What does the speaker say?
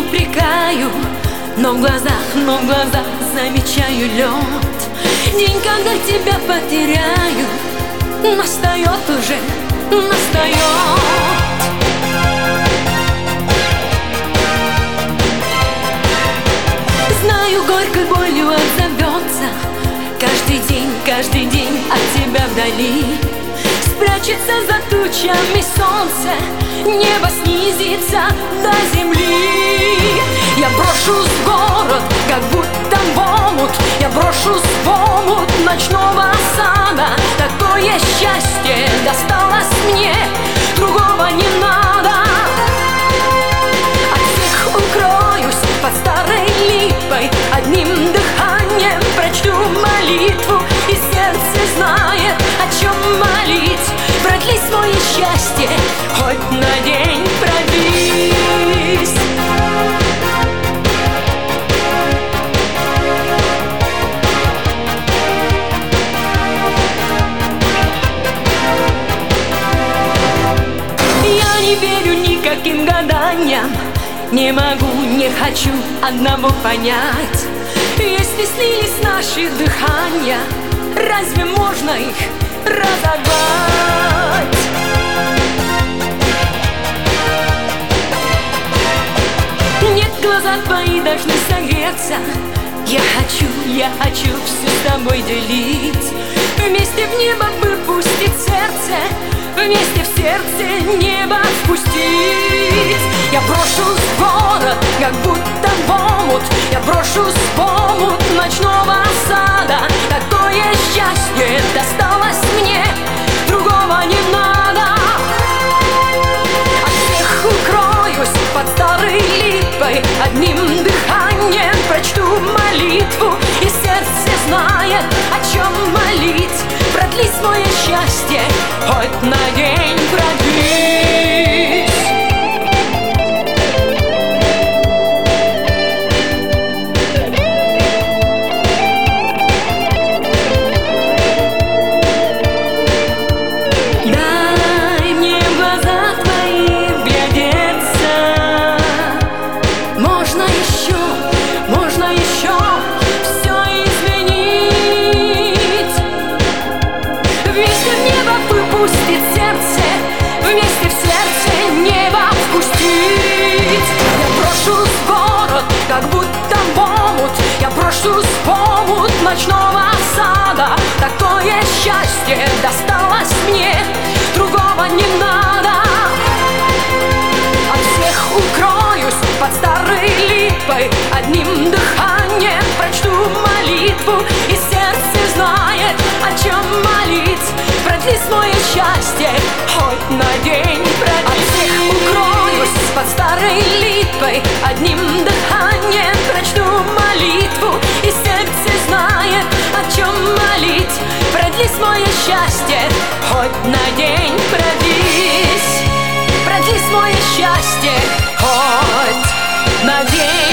упрекаю, но в глазах замечаю лед. День, когда тебя потеряю, настает уже, настает. Знаю, горькой болью отзовется каждый день от тебя вдали. Спрячется за тучами солнце, небо снизится до земли. Я брошусь в город, как будто в омут, я брошусь в омут ночного сада. Такое счастье досталось мне, другого не надо. От всех укроюсь под старой липой, одним дыханием прочту молитву, и сердце знает, о чем молить. Продли свое счастье, хоть на день продлись. Я не верю никаким гаданиям, не могу, не хочу одного понять. Если слились наши дыхания, разве можно их разорвать? Нет, глаза твои должны согреться. Я хочу все с тобой делить. Вместе в небо выпустить сердце, вместе в сердце небо впустить. Я брошусь в город, как будто в омут, я брошусь в омут ночного сада. Такое счастье досталось мне, другого не надо. От всех укроюсь под старой липой, одним дыханием прочту молитву, и сердце знает, о чем молить. Продли свое счастье, хоть на день продлись. Дай мне в глаза твои вглядеться. Можно еще все изменить. Вместе в небо выпустить сердце, вместе в сердце небо впустить. Я брошусь в город, как будто в омут, я брошусь в омут ночного сада. Такое счастье досталось мне, другого не надо. От всех укроюсь под старой липой, одним дыханием прочту молитву, и сердце знает, о чем молить. Продли свое счастье, хоть на день продлись. От всех укроюсь под старой липой, одним дыханием прочту молитву, и сердце знает, о чем молить. Продли свое счастье, хоть на день продлись. Продли свое счастье, хоть на день.